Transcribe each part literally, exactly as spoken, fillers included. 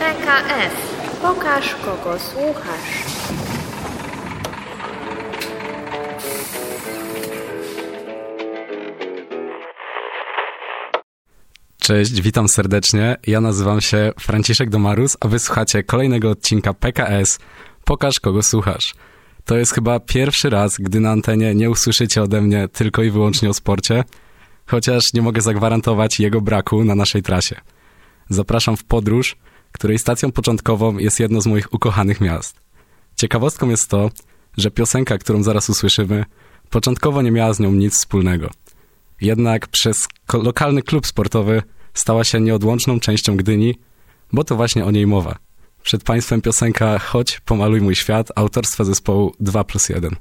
P K S. Pokaż, kogo słuchasz. Cześć, witam serdecznie. Ja nazywam się Franciszek Domarus, a wysłuchacie kolejnego odcinka P K S. Pokaż, kogo słuchasz. To jest chyba pierwszy raz, gdy na antenie nie usłyszycie ode mnie tylko i wyłącznie o sporcie, chociaż nie mogę zagwarantować jego braku na naszej trasie. Zapraszam w podróż, której stacją początkową jest jedno z moich ukochanych miast. Ciekawostką jest to, że piosenka, którą zaraz usłyszymy, początkowo nie miała z nią nic wspólnego. Jednak przez lokalny klub sportowy stała się nieodłączną częścią Gdyni, bo to właśnie o niej mowa. Przed Państwem piosenka Chodź, pomaluj mój świat, autorstwa zespołu dwa plus jeden.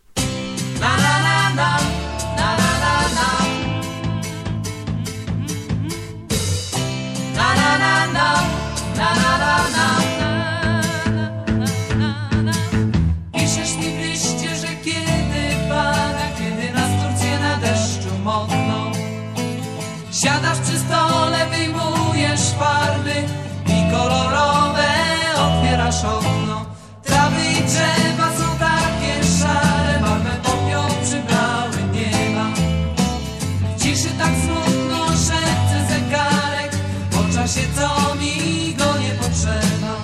Piszesz mi w liście, że kiedy pada, kiedy nas Turcję na deszczu mokną, siadasz przy stole, wyjmujesz farby i kolorowe otwierasz okno. Trawy i drzewa są takie szare, barwę popiół przybrały nieba. W ciszy tak smutno szepce zegarek, po czasie co mi go nie potrzeba.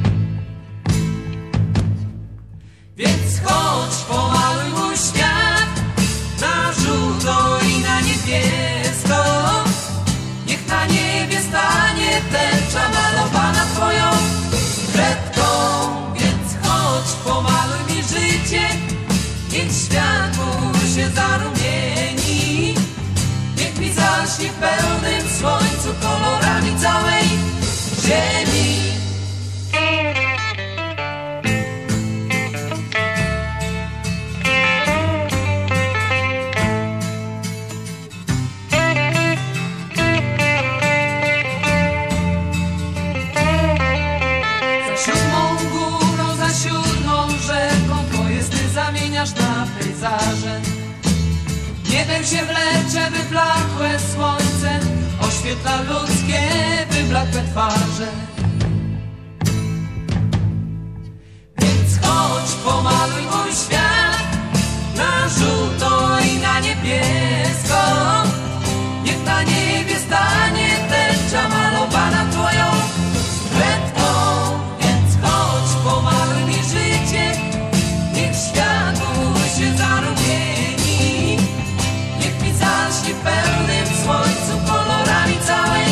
Więc chodź, pomaluj mój świat na żółto i na niebiesko. Niech na niebie stanie tęcza malowana twoją kredką. Więc chodź, pomaluj mi życie, niech światło się zarumieni. Niech mi zaśnie w pełnym słońcu kolorami całej ziemi. Na pejzaże niebem się wlecze wyblakłe słońce, oświetla ludzkie wyblakłe twarze. Więc chodź, pomaluj mój świat na żółto i na niebiesko. Niech na niebie stanie tęcza malowana twoją kredką. Więc chodź, pomaluj mi życie, niech światło się zarumieni. Niech mi zaśnie w pełnym słońcu kolorami całej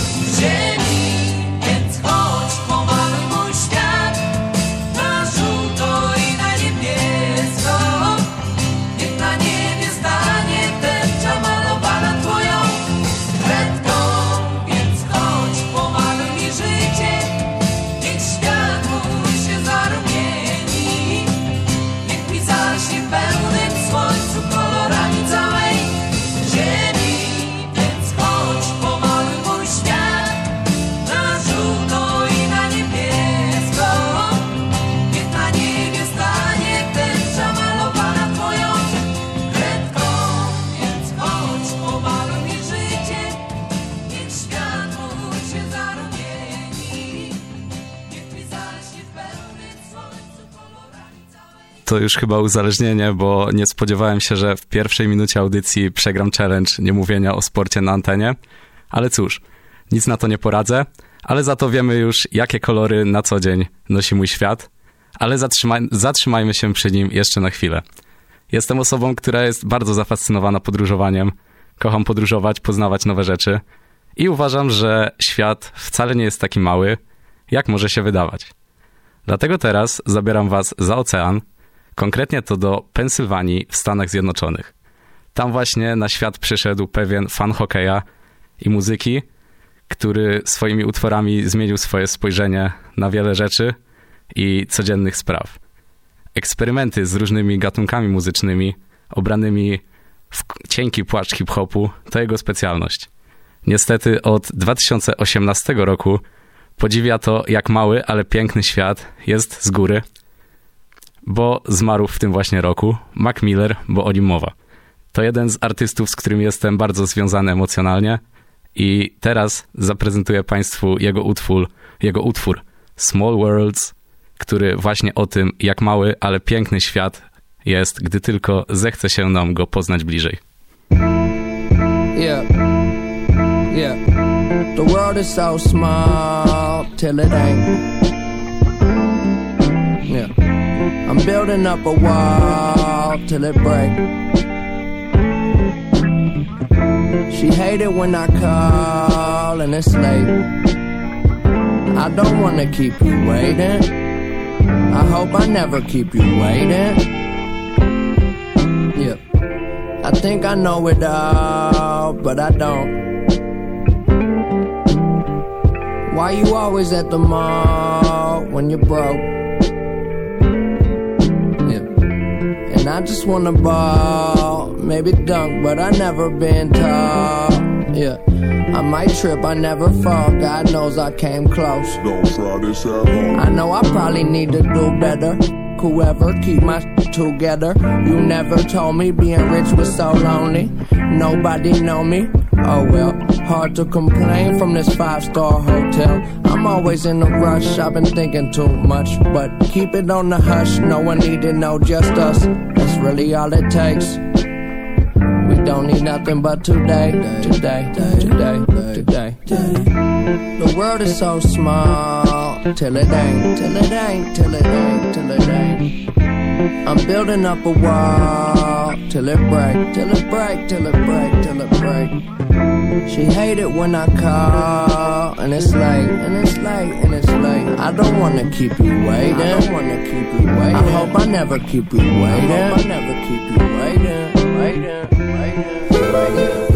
ziemi. Więc chodź, pomaluj mój świat na żółto i na niebiesko. Niech na niebie stanie tęcza malowana twoją kredką. Więc chodź, pomaluj mi życie, niech światło się zarumieni. Niech mi zaśnie w pełnym słońcu kolorami całej ziemi. Więc chodź, pomaluj mój świat na żółto i na niebiesko. Niech na niebie stanie tęcza malowana twoją kredką. Więc chodź, pomaluj mi życie, niech światło się zarumieni. Niech mi zaśnie w pełnym słońcu kolorami całej. To już chyba uzależnienie, bo nie spodziewałem się, że w pierwszej minucie audycji przegram challenge niemówienia o sporcie na antenie. Ale cóż, nic na to nie poradzę, ale za to wiemy już, jakie kolory na co dzień nosi mój świat. Ale zatrzymaj, zatrzymajmy się przy nim jeszcze na chwilę. Jestem osobą, która jest bardzo zafascynowana podróżowaniem. Kocham podróżować, poznawać nowe rzeczy. I uważam, że świat wcale nie jest taki mały, jak może się wydawać. Dlatego teraz zabieram was za ocean, konkretnie to do Pensylwanii w Stanach Zjednoczonych. Tam właśnie na świat przyszedł pewien fan hokeja i muzyki, który swoimi utworami zmienił swoje spojrzenie na wiele rzeczy i codziennych spraw. Eksperymenty z różnymi gatunkami muzycznymi, obranymi w cienki płaszcz hip-hopu, to jego specjalność. Niestety od dwa tysiące osiemnastego roku podziwia to, jak mały, ale piękny świat jest z góry, bo zmarł w tym właśnie roku Mac Miller, bo o nim mowa. To jeden z artystów, z którym jestem bardzo związany emocjonalnie I teraz zaprezentuję Państwu jego utwór, jego utwór Small Worlds, który właśnie o tym, jak mały, ale piękny świat jest, gdy tylko zechce się nam go poznać bliżej. Yeah, yeah. The world is so small till it ain't. Yeah, I'm building up a wall till it break. She hate it when I call and it's late. I don't wanna keep you waiting. I hope I never keep you waiting. Yeah, I think I know it all, but I don't. Why you always at the mall when you're broke? Yeah, and I just wanna ball, maybe dunk, but I never been tall. Yeah, I might trip, I never fall. God knows I came close. Don't try this at home. I know I probably need to do better. Whoever keep my shit together. You never told me being rich was so lonely. Nobody know me. Oh well, hard to complain from this five-star hotel. I'm always in a rush, I've been thinking too much. But keep it on the hush, no one need to know, just us. That's really all it takes. We don't need nothing but today, today, today, today. The world is so small, till it ain't, till it ain't, till it ain't, till it ain't. I'm building up a wall, till it break, till it break, till it break, till it break. She hate it when I call, and it's late, and it's late, and it's late. I don't wanna keep you waiting, I don't wanna keep you waiting. I hope I never keep you waiting, I hope I never keep you waiting, waiting, waiting, waiting.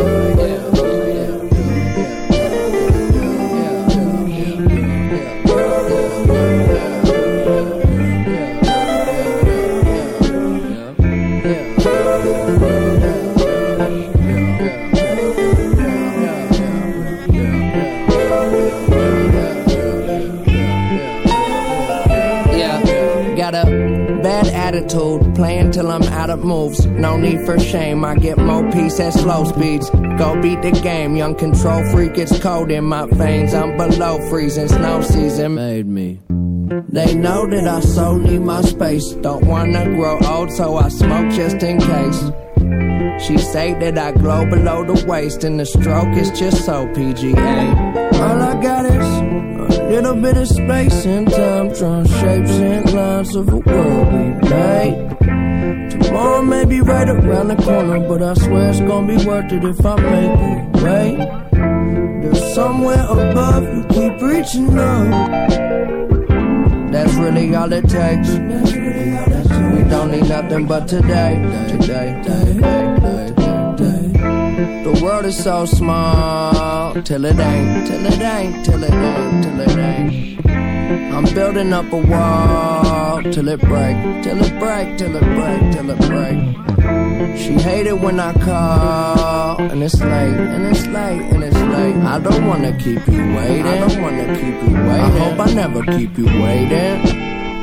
Attitude, playing till I'm out of moves. No need for shame, I get more peace at slow speeds. Go beat the game, young control freak, it's cold in my veins. I'm below freezing, snow season made me. They know that I so need my space. Don't wanna grow old, so I smoke just in case. She say that I glow below the waist, and the stroke is just so P G A. All I got is a little bit of space and time, drawing shapes and lines of a world we made. Tomorrow may be right around the corner, but I swear it's gonna be worth it if I make it wait. There's somewhere above, you keep reaching up. That's really all it takes. That's really all it takes. We don't need nothing but today, today, today, today, today. The world is so small, till it ain't, till it ain't, till it ain't, till it ain't. I'm building up a wall, till it break, till it break, till it break, till it break. She hate it when I call, and it's late, and it's late, and it's late. I don't wanna keep you waiting, I don't wanna keep you waiting. I hope I never keep you waiting.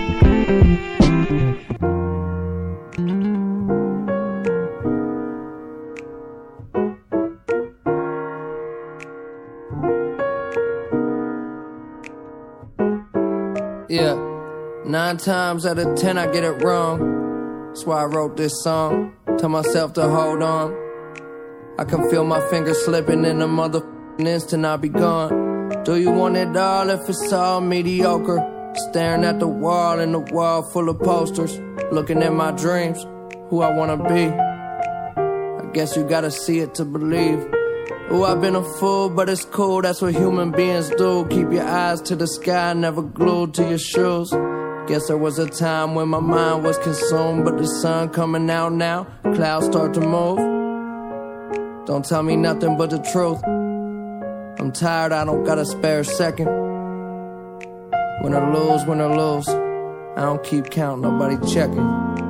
Yeah, nine times out of ten I get it wrong. That's why I wrote this song. Tell myself to hold on. I can feel my fingers slipping in a motherfucking instant I'll be gone. Do you want it all if it's all mediocre? Staring at the wall and the wall full of posters. Looking at my dreams, who I wanna be. I guess you gotta see it to believe. Ooh, I've been a fool, but it's cool, that's what human beings do. Keep your eyes to the sky, never glued to your shoes. Guess there was a time when my mind was consumed, but the sun coming out now, clouds start to move. Don't tell me nothing but the truth. I'm tired, I don't got a spare second. When I lose, when I lose, I don't keep count, nobody checking.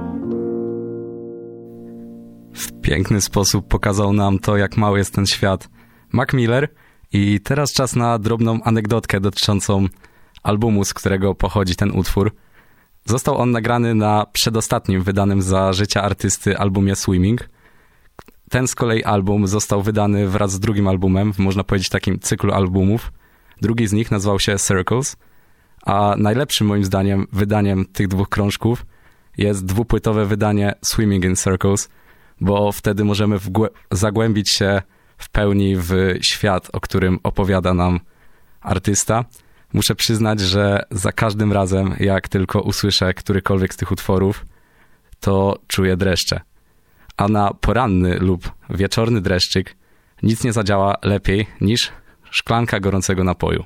W piękny sposób pokazał nam to, jak mały jest ten świat Mac Miller. I teraz czas na drobną anegdotkę dotyczącą albumu, z którego pochodzi ten utwór. Został on nagrany na przedostatnim wydanym za życia artysty albumie Swimming. ten z kolei album został wydany wraz z drugim albumem, można powiedzieć takim cyklu albumów. Drugi z nich nazywał się Circles, a najlepszym moim zdaniem wydaniem tych dwóch krążków jest dwupłytowe wydanie Swimming in Circles, bo wtedy możemy wgłę- zagłębić się w pełni w świat, o którym opowiada nam artysta. Muszę przyznać, że za każdym razem, jak tylko usłyszę którykolwiek z tych utworów, to czuję dreszcze. A na poranny lub wieczorny dreszczyk nic nie zadziała lepiej niż szklanka gorącego napoju.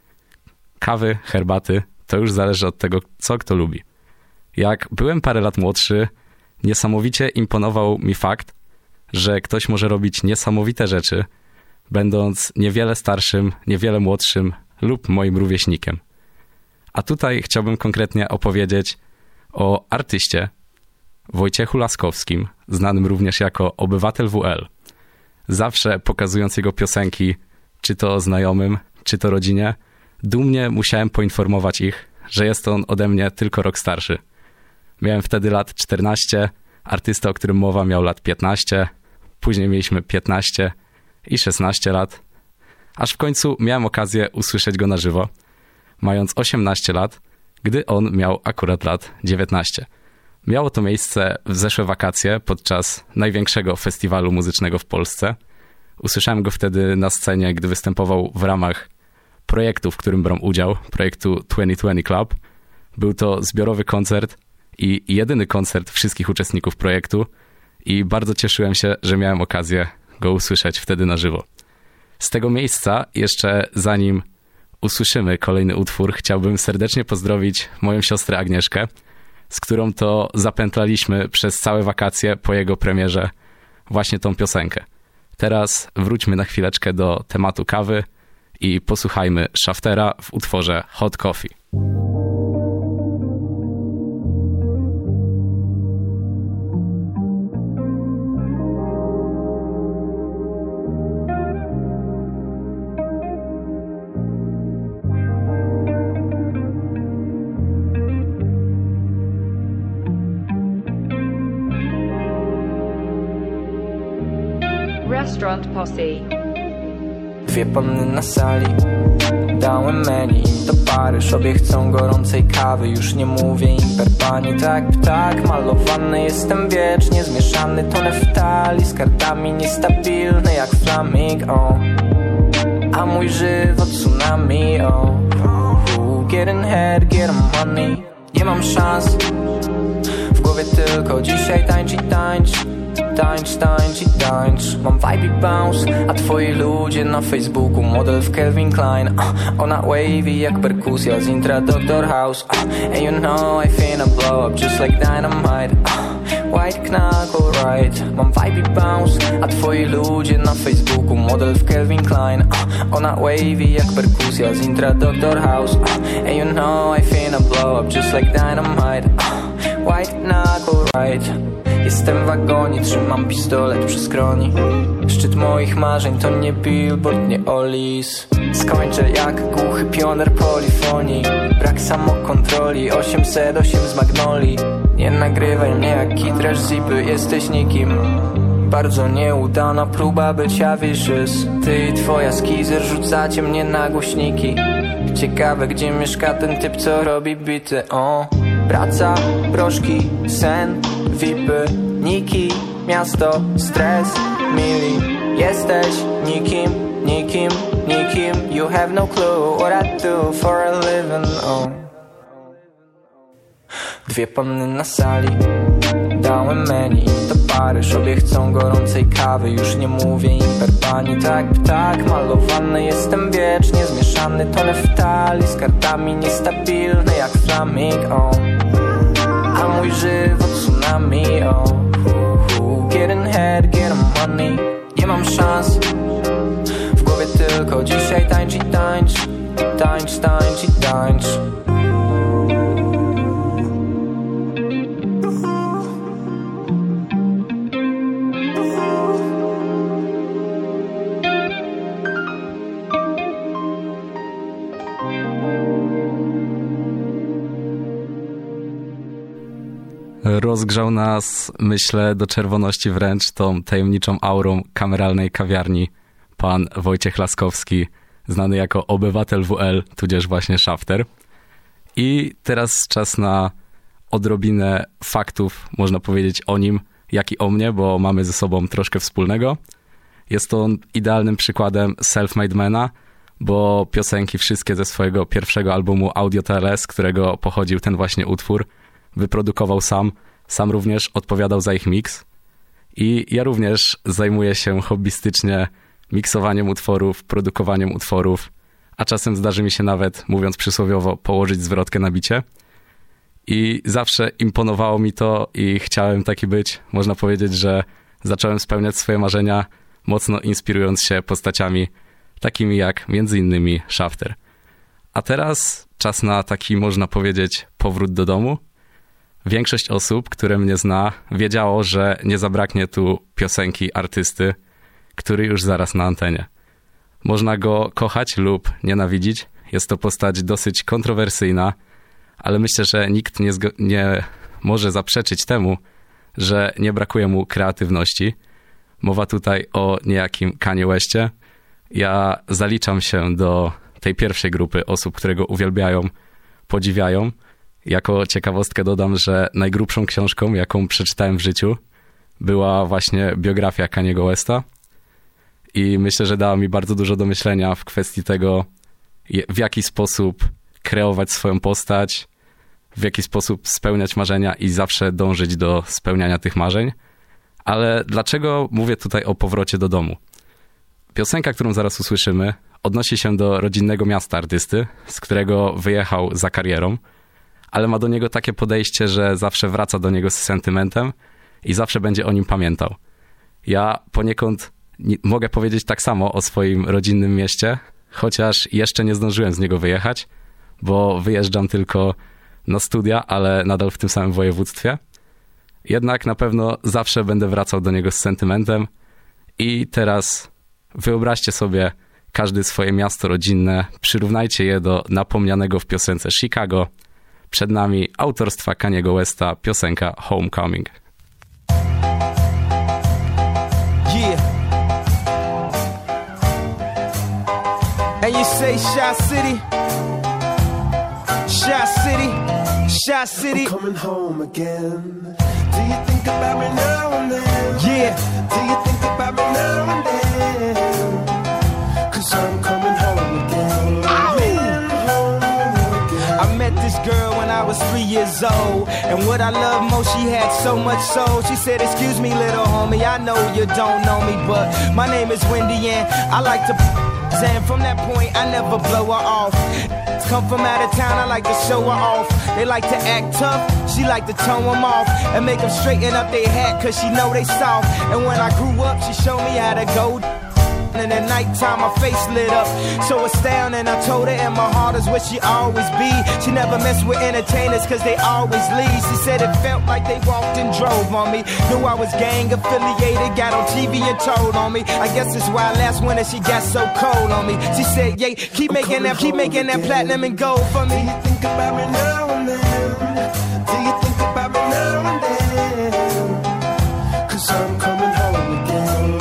Kawy, herbaty, to już zależy od tego, co kto lubi. Jak byłem parę lat młodszy, niesamowicie imponował mi fakt, że ktoś może robić niesamowite rzeczy, będąc niewiele starszym, niewiele młodszym lub moim rówieśnikiem. A tutaj chciałbym konkretnie opowiedzieć o artyście Wojciechu Laskowskim, znanym również jako Obywatel W L. Zawsze pokazując jego piosenki, czy to znajomym, czy to rodzinie, dumnie musiałem poinformować ich, że jest on ode mnie tylko rok starszy. Miałem wtedy lat czternaście, artysta, o którym mowa, miał lat piętnaście, później mieliśmy piętnaście i szesnaście lat, aż w końcu miałem okazję usłyszeć go na żywo, mając osiemnaście lat, gdy on miał akurat lat dziewiętnaście. Miało to miejsce w zeszłe wakacje podczas największego festiwalu muzycznego w Polsce. Usłyszałem go wtedy na scenie, gdy występował w ramach projektu, w którym brał udział, projektu dwutysiące dwadzieścia Club. Był to zbiorowy koncert i jedyny koncert wszystkich uczestników projektu i bardzo cieszyłem się, że miałem okazję go usłyszeć wtedy na żywo. Z tego miejsca, jeszcze zanim usłyszymy kolejny utwór, chciałbym serdecznie pozdrowić moją siostrę Agnieszkę, z którą to zapętlaliśmy przez całe wakacje po jego premierze właśnie tą piosenkę. Teraz wróćmy na chwileczkę do tematu kawy i posłuchajmy Shaftera w utworze Hot Coffee. Restaurant Posse. Dwie panny na sali, dałem menu, im to Paryż, obie chcą gorącej kawy. Już nie mówię im per pani, tak ptak malowany. Jestem wiecznie zmieszany, to neftali z kartami niestabilny jak flaming, oh. A mój żywot tsunami, oh. Get in head, get money. Nie mam szans, w głowie tylko dzisiaj tańcz i tańcz. Tańcz, tańcz i tańcz. Mam vibe i bounce, a twoi ludzie na Facebooku model w Calvin Klein, uh, ona wavy jak perkusja z intra Doctor House, uh, and you know I finna blow up just like dynamite, uh, white knuckle right. Mam vibe i bounce, a twoi ludzie na Facebooku model w Calvin Klein, uh, ona wavy jak perkusja z intra Doctor House, uh, and you know I finna blow up just like dynamite, uh, white knuckle right. Jestem w wagonie, trzymam pistolet przy skroni. Szczyt moich marzeń to nie billboard, nie Olis. Skończę jak głuchy pioner polifonii. Brak samokontroli, osiemset osiem z Magnolii. Nie nagrywaj mnie jak kitraż zipy, jesteś nikim. Bardzo nieudana próba bycia vicious. Ty i twoja skizer rzucacie mnie na głośniki. Ciekawe gdzie mieszka ten typ co robi bity, o. Praca, proszki, sen, vipy, niki, miasto, stres, mili. Jesteś nikim, nikim, nikim. You have no clue what I do for a living, oh. Dwie panny na sali, dałem menu, im to Paryż, obie chcą gorącej kawy. Już nie mówię im per pani, tak ptak malowany. Jestem wiecznie zmieszany, to neftali z kartami niestabilny jak flaming, oh. A mój żywot tsunami, oh. Get in head, get money. Nie mam szans, w głowie tylko dzisiaj tańcz i tańcz. Tańcz, tańcz i tańcz. Rozgrzał nas, myślę, do czerwoności wręcz tą tajemniczą aurą kameralnej kawiarni pan Wojciech Laskowski, znany jako obywatel W L, tudzież właśnie Shafter. I teraz czas na odrobinę faktów, można powiedzieć, o nim, jak i o mnie, bo mamy ze sobą troszkę wspólnego. Jest on idealnym przykładem self-made mana, bo piosenki wszystkie ze swojego pierwszego albumu Audio T L S, z którego pochodził ten właśnie utwór, wyprodukował sam, sam również odpowiadał za ich miks. I ja również zajmuję się hobbystycznie miksowaniem utworów, produkowaniem utworów, a czasem zdarzy mi się nawet, mówiąc przysłowiowo, położyć zwrotkę na bicie. I zawsze imponowało mi to i chciałem taki być. Można powiedzieć, że zacząłem spełniać swoje marzenia, mocno inspirując się postaciami takimi jak między innymi Shafter. A teraz czas na taki, można powiedzieć, powrót do domu. Większość osób, które mnie zna, wiedziało, że nie zabraknie tu piosenki artysty, który już zaraz na antenie. Można go kochać lub nienawidzić. Jest to postać dosyć kontrowersyjna, ale myślę, że nikt nie, zgo- nie może zaprzeczyć temu, że nie brakuje mu kreatywności. Mowa tutaj o niejakim Kanye Westie. Ja zaliczam się do tej pierwszej grupy osób, które go uwielbiają, podziwiają. Jako ciekawostkę dodam, że najgrubszą książką, jaką przeczytałem w życiu, była właśnie biografia Kaniego Westa. I myślę, że dała mi bardzo dużo do myślenia w kwestii tego, w jaki sposób kreować swoją postać, w jaki sposób spełniać marzenia i zawsze dążyć do spełniania tych marzeń. Ale dlaczego mówię tutaj o powrocie do domu? Piosenka, którą zaraz usłyszymy, odnosi się do rodzinnego miasta artysty, z którego wyjechał za karierą, ale ma do niego takie podejście, że zawsze wraca do niego z sentymentem i zawsze będzie o nim pamiętał. Ja poniekąd nie, mogę powiedzieć tak samo o swoim rodzinnym mieście, chociaż jeszcze nie zdążyłem z niego wyjechać, bo wyjeżdżam tylko na studia, ale nadal w tym samym województwie. Jednak na pewno zawsze będę wracał do niego z sentymentem i teraz wyobraźcie sobie każdy swoje miasto rodzinne, przyrównajcie je do napomnianego w piosence Chicago. Przed nami autorstwa Kaniego Westa piosenka Homecoming. Yeah. And you say Shot City, Shot City, Shot City. I'm coming home again. Do you think about me now and then? Yeah. Do you think about me now and then? 'Cause I'm coming home again. Coming home again. I met this girl when I was three years old, and what I love most, she had so much soul. She said, excuse me, little homie, I know you don't know me, but my name is Wendy and I like to and from that point I never blow her off. Come from out of town, I like to show her off. They like to act tough, she like to tone them off and make them straighten up their hat, cause she know they soft. And when I grew up, she showed me how to go. And at nighttime my face lit up, so astounding. I told her, and my heart is where she always be. She never mess with entertainers, cause they always leave. She said it felt like they walked and drove on me. Knew I was gang affiliated, got on T V and told on me. I guess it's why last winter she got so cold on me. She said, yeah, keep making that, keep making that platinum and gold for me. Do you think about me now and then? Do you think about me now and then? 'Cause I'm coming home again.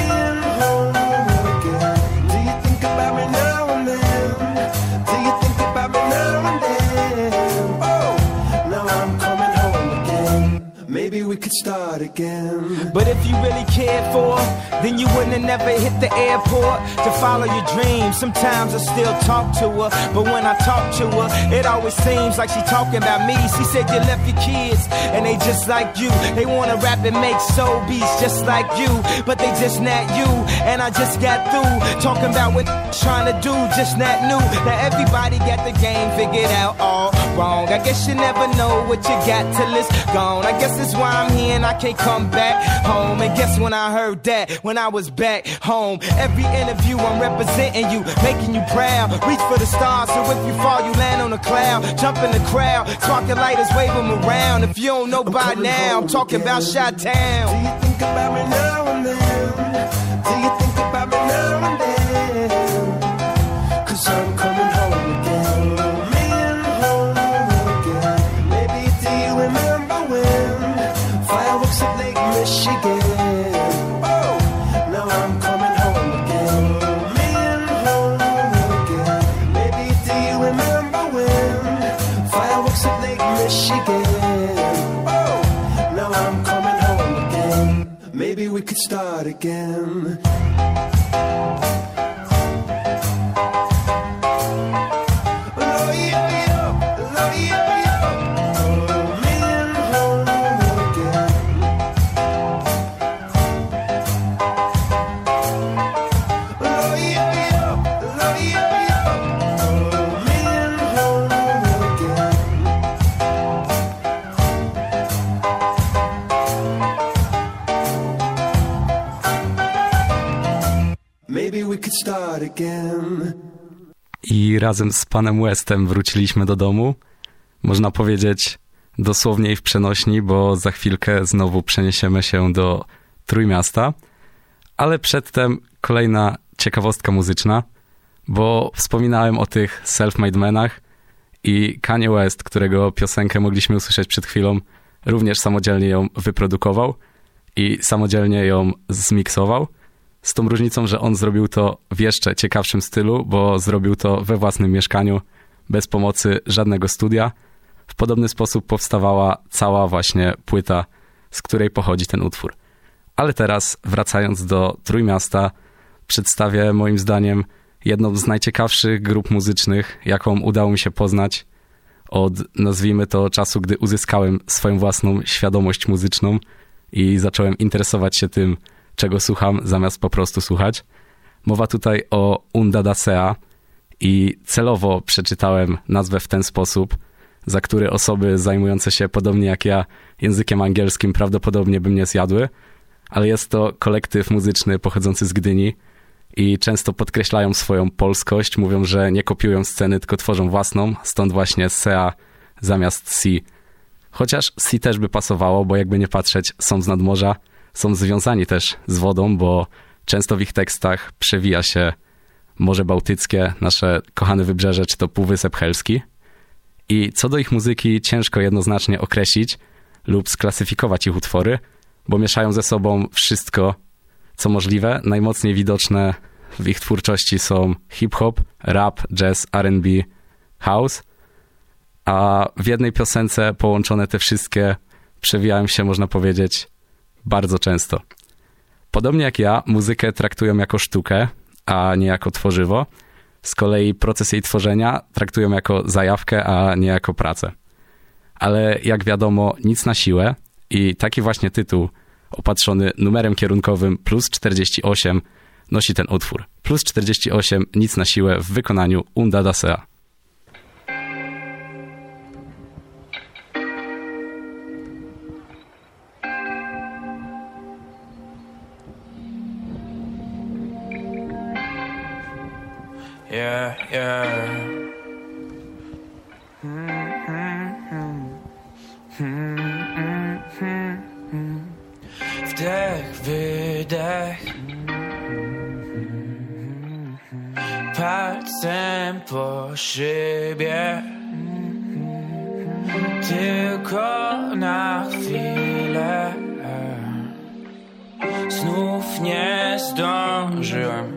Maybe we could start again. But if you really cared for her, then you wouldn't have never hit the airport to follow your dreams. Sometimes I still talk to her, but when I talk to her, it always seems like she talking about me. She said you left your kids, and they just like you. They wanna rap and make soul beats just like you, but they just not you. And I just got through talking about what trying to do, just not new. Now everybody got the game figured out all wrong. I guess you never know what you got till it's gone. I guess that's why I'm here and I can't come back home. And guess when I heard that, when I was back home. Every interview I'm representing you, making you proud. Reach for the stars, so if you fall you land on a cloud. Jump in the crowd, spark your lighters, wave them around. If you don't know by now, I'm talking about Chi-Town. Do you think about me now and then? Do you think about me now and then? 'Cause I'm coming home again. Coming home again. Maybe do you remember when? could start again. I razem z panem Westem wróciliśmy do domu. Można powiedzieć dosłownie i w przenośni, bo za chwilkę znowu przeniesiemy się do Trójmiasta. Ale przedtem kolejna ciekawostka muzyczna, bo wspominałem o tych self-made menach i Kanye West, którego piosenkę mogliśmy usłyszeć przed chwilą, również samodzielnie ją wyprodukował i samodzielnie ją zmiksował. Z tą różnicą, że on zrobił to w jeszcze ciekawszym stylu, bo zrobił to we własnym mieszkaniu, bez pomocy żadnego studia. W podobny sposób powstawała cała właśnie płyta, z której pochodzi ten utwór. Ale teraz, wracając do Trójmiasta, przedstawię moim zdaniem jedną z najciekawszych grup muzycznych, jaką udało mi się poznać od, nazwijmy to, czasu, gdy uzyskałem swoją własną świadomość muzyczną i zacząłem interesować się tym, czego słucham, zamiast po prostu słuchać. Mowa tutaj o Unda da Sea i celowo przeczytałem nazwę w ten sposób, za który osoby zajmujące się podobnie jak ja językiem angielskim prawdopodobnie by mnie zjadły, ale jest to kolektyw muzyczny pochodzący z Gdyni i często podkreślają swoją polskość, mówią, że nie kopiują sceny, tylko tworzą własną, stąd właśnie Sea zamiast Sea. Chociaż Sea też by pasowało, bo jakby nie patrzeć, są z nadmorza, są związani też z wodą, bo często w ich tekstach przewija się Morze Bałtyckie, nasze kochane wybrzeże, czy to Półwysep Helski. I co do ich muzyki ciężko jednoznacznie określić lub sklasyfikować ich utwory, bo mieszają ze sobą wszystko, co możliwe. Najmocniej widoczne w ich twórczości są hip-hop, rap, jazz, R and B, house, a w jednej piosence połączone te wszystkie przewijają się, można powiedzieć, bardzo często. Podobnie jak ja, muzykę traktują jako sztukę, a nie jako tworzywo. Z kolei proces jej tworzenia traktują jako zajawkę, a nie jako pracę. Ale jak wiadomo, nic na siłę i taki właśnie tytuł, opatrzony numerem kierunkowym plus czterdzieści osiem, nosi ten utwór. plus czterdzieści osiem, nic na siłę w wykonaniu Unda da Sea. Yeah, yeah. Wdech, wydech. Palcem po szybie. Tylko na chwilę. Znów nie zdążyłem.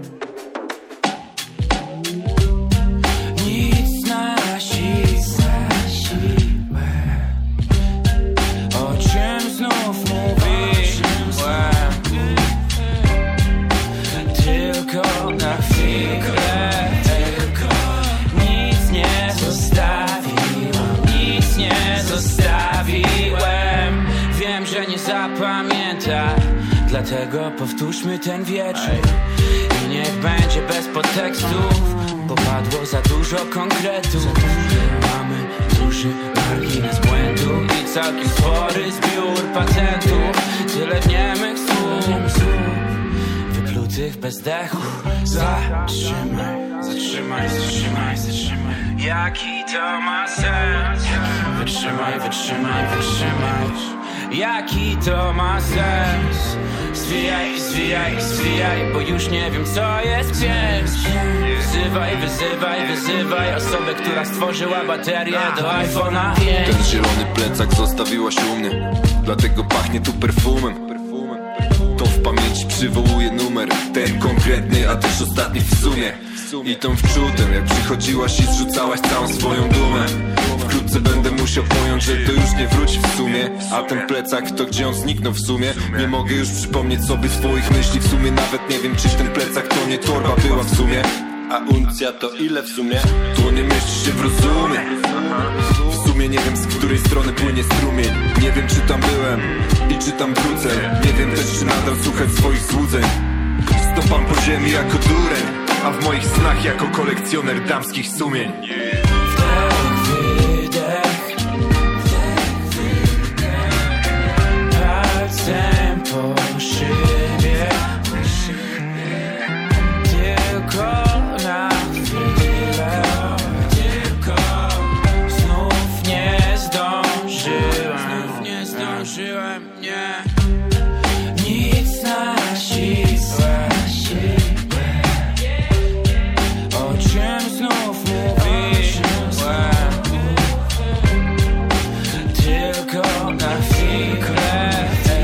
Dlatego powtórzmy ten wieczór i niech będzie bez podtekstów, bo padło za dużo konkretów. Mamy duży margines błędu i całkiem spory zbiór patentów. Tyle niemych słów, wyplutych bez dechu. Zatrzymaj, zatrzymaj, zatrzymaj, zatrzymaj. Jaki to ma sens? Wytrzymaj, wytrzymaj, wytrzymaj. Jaki to ma sens? Zwijaj, zwijaj, zwijaj, bo już nie wiem co jest pięć. Wzywaj, wyzywaj, wyzywaj osobę, która stworzyła baterię do iPhone'a pięć. Ten zielony plecak zostawiłaś u mnie, dlatego pachnie tu perfumem. To w pamięci przywołuje numer, ten konkretny, a też ostatni w sumie. I tą wczutem, jak przychodziłaś i zrzucałaś całą swoją dumę. Wkrótce będę musiał pojąć, że to już nie wróci w sumie. A ten plecak, to gdzie on zniknął w sumie? Nie mogę już przypomnieć sobie swoich myśli w sumie. Nawet nie wiem, czy ten plecak to nie torba była w sumie. A uncja to ile w sumie? Tu nie mieści się w rozumie. W sumie nie wiem, z której strony płynie strumień. Nie wiem, czy tam byłem i czy tam wrócę. Nie wiem też, czy nadal słuchać swoich złudzeń. Stopam po ziemi jako dureń, a w moich snach jako kolekcjoner damskich sumień. Palcem po szybie, tylko na chwilę, tylko znów nie zdążyłem, znów nie zdążyłem, nie. Nic na siłę, o czym znów mówiłem, tylko na chwilę.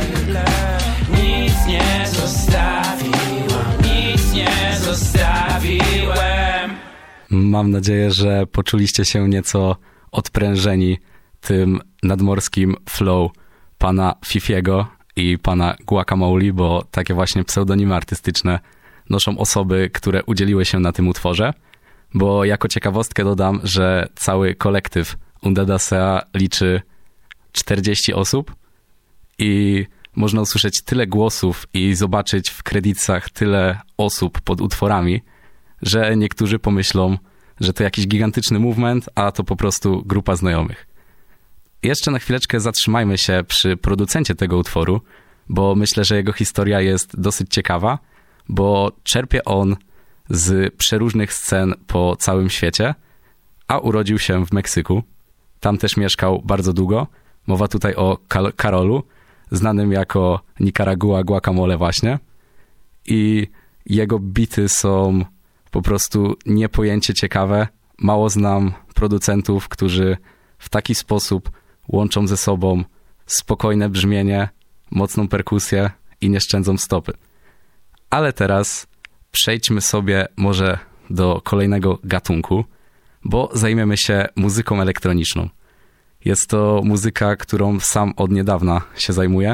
Nic nie zostawiłem, nic nie zostawiłem. Mam nadzieję, że poczuliście się nieco odprężeni tym nadmorskim flow pana Fifiego i pana Guacamole, bo takie właśnie pseudonimy artystyczne noszą osoby, które udzieliły się na tym utworze. Bo jako ciekawostkę dodam, że cały kolektyw Undeda Sea liczy czterdzieści osób i można usłyszeć tyle głosów i zobaczyć w kredytach tyle osób pod utworami, że niektórzy pomyślą, że to jakiś gigantyczny movement, a to po prostu grupa znajomych. Jeszcze na chwileczkę zatrzymajmy się przy producencie tego utworu, bo myślę, że jego historia jest dosyć ciekawa, bo czerpie on z przeróżnych scen po całym świecie, a urodził się w Meksyku. Tam też mieszkał bardzo długo. Mowa tutaj o Kal- Karolu, znanym jako Nicaragua Guacamole właśnie. I jego bity są po prostu niepojęcie ciekawe. Mało znam producentów, którzy w taki sposób łączą ze sobą spokojne brzmienie, mocną perkusję i nie szczędzą stopy. Ale teraz przejdźmy sobie może do kolejnego gatunku, bo zajmiemy się muzyką elektroniczną. Jest to muzyka, którą sam od niedawna się zajmuję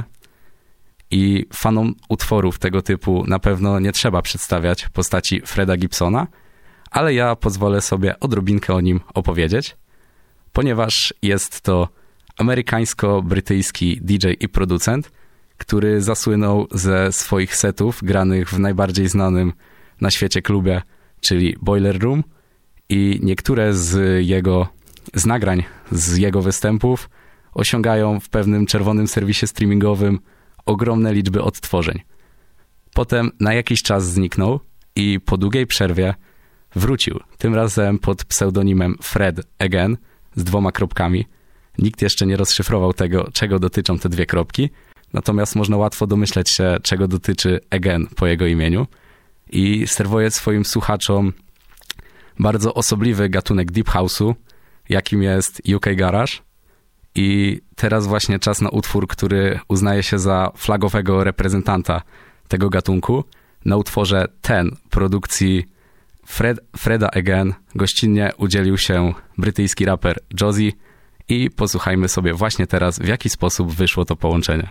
i fanom utworów tego typu na pewno nie trzeba przedstawiać postaci Freda Gibsona, ale ja pozwolę sobie odrobinkę o nim opowiedzieć, ponieważ jest to amerykańsko-brytyjski D J i producent, który zasłynął ze swoich setów granych w najbardziej znanym na świecie klubie, czyli Boiler Room, i niektóre z jego z nagrań z jego występów osiągają w pewnym czerwonym serwisie streamingowym ogromne liczby odtworzeń. Potem na jakiś czas zniknął i po długiej przerwie wrócił, tym razem pod pseudonimem Fred Again z dwoma kropkami. Nikt jeszcze nie rozszyfrował tego, czego dotyczą te dwie kropki, natomiast można łatwo domyśleć się, czego dotyczy Again po jego imieniu, i serwuje swoim słuchaczom bardzo osobliwy gatunek deep house'u, jakim jest U K Garage. I teraz właśnie czas na utwór, który uznaje się za flagowego reprezentanta tego gatunku. Na utworze Ten produkcji Fred, Freda Again gościnnie udzielił się brytyjski raper Jozy i posłuchajmy sobie właśnie teraz, w jaki sposób wyszło to połączenie.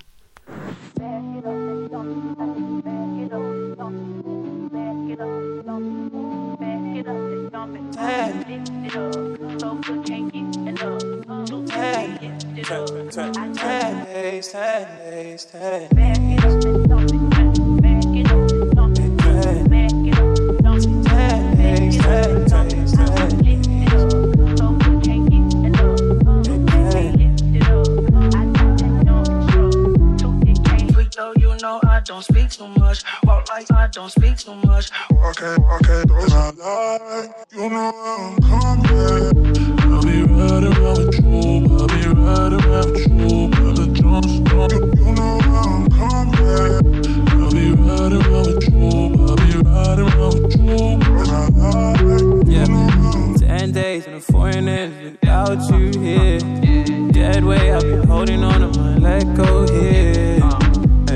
Don't speak too much, walk like I don't speak too much. Walk it, walk it, don't I lie. You know I'm coming. I'll be riding around with you, I'll be riding around with you. Brother Jones, you, you know I'm coming. I'll be riding around with you, I'll be riding around with you. Don't I lie. Yeah, ten days in a foreign land without you here. Dead way, I've been holding on to my let go here.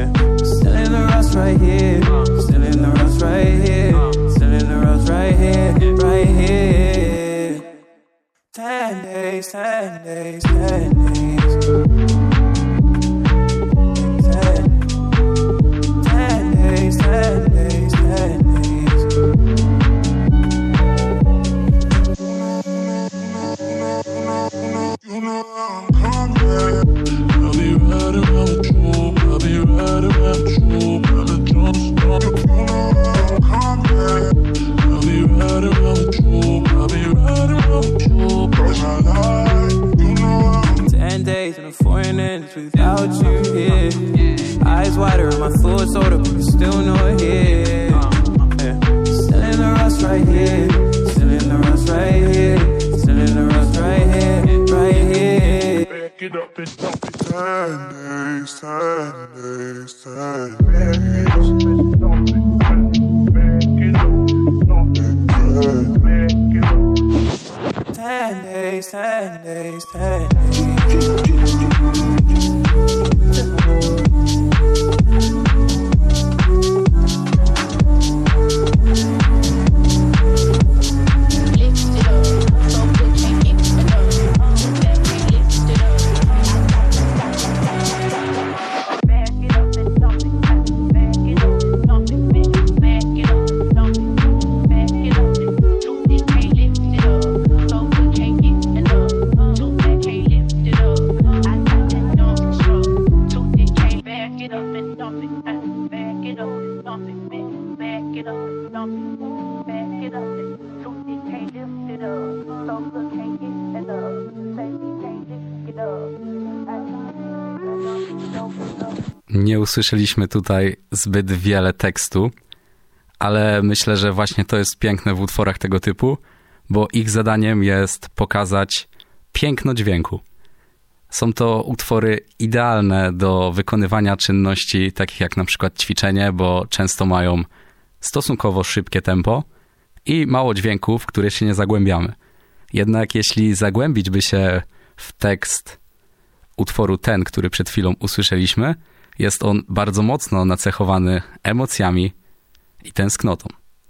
Still in the rust right here, still in the rust right here, still in the rust right here. days, ten days, ten days. Ten, ten days, ten days, ten days. You know I'm coming. I'll be right around the troop. I'll be right around the troop. I'll don't stop. You know I'm coming. I'll be right around the troop. I'll be right around the troop. Cause I lie. You know I'm Ten days in a foreign ends without you here. Eyes wider, my thoughts older, but you're still not here. Yeah. Still in the rust right here. Still in the rust right here. Still in the rust right here. Right here. back it up and dump it. Ten days, ten days, ten days. Back it up, dump it, back it up. Ten days, ten days, ten days. Nie usłyszeliśmy tutaj zbyt wiele tekstu, ale myślę, że właśnie to jest piękne w utworach tego typu, bo ich zadaniem jest pokazać piękno dźwięku. Są to utwory idealne do wykonywania czynności takich jak na przykład ćwiczenie, bo często mają stosunkowo szybkie tempo i mało dźwięków, w które się nie zagłębiamy. Jednak jeśli zagłębić by się w tekst utworu ten, który przed chwilą usłyszeliśmy, jest on bardzo mocno nacechowany emocjami i tęsknotą.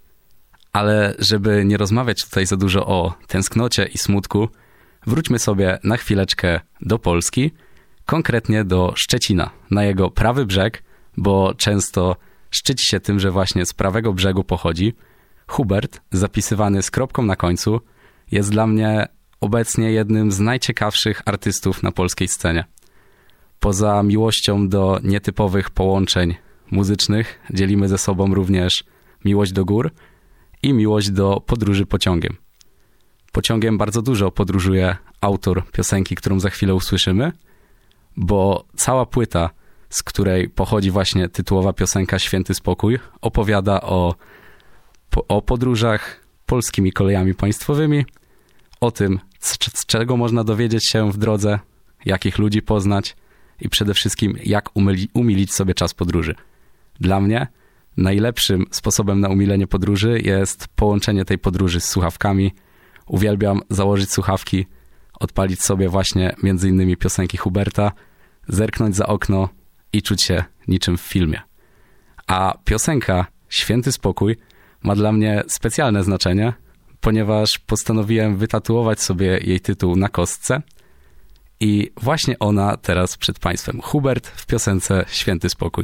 Ale żeby nie rozmawiać tutaj za dużo o tęsknocie i smutku, wróćmy sobie na chwileczkę do Polski, konkretnie do Szczecina, na jego prawy brzeg, bo często szczyci się tym, że właśnie z prawego brzegu pochodzi. Hubert, zapisywany z kropką na końcu, jest dla mnie obecnie jednym z najciekawszych artystów na polskiej scenie. Poza miłością do nietypowych połączeń muzycznych dzielimy ze sobą również miłość do gór i miłość do podróży pociągiem. Pociągiem bardzo dużo podróżuje autor piosenki, którą za chwilę usłyszymy, bo cała płyta, z której pochodzi właśnie tytułowa piosenka Święty Spokój, opowiada o, o podróżach polskimi kolejami państwowymi, o tym, z, z czego można dowiedzieć się w drodze, jakich ludzi poznać i przede wszystkim jak umyli, umilić sobie czas podróży. Dla mnie najlepszym sposobem na umilenie podróży jest połączenie tej podróży z słuchawkami. Uwielbiam założyć słuchawki, odpalić sobie właśnie między innymi piosenki Huberta, zerknąć za okno i czuć się niczym w filmie. A piosenka Święty Spokój ma dla mnie specjalne znaczenie, ponieważ postanowiłem wytatuować sobie jej tytuł na kostce i właśnie ona teraz przed Państwem. Hubert w piosence Święty Spokój.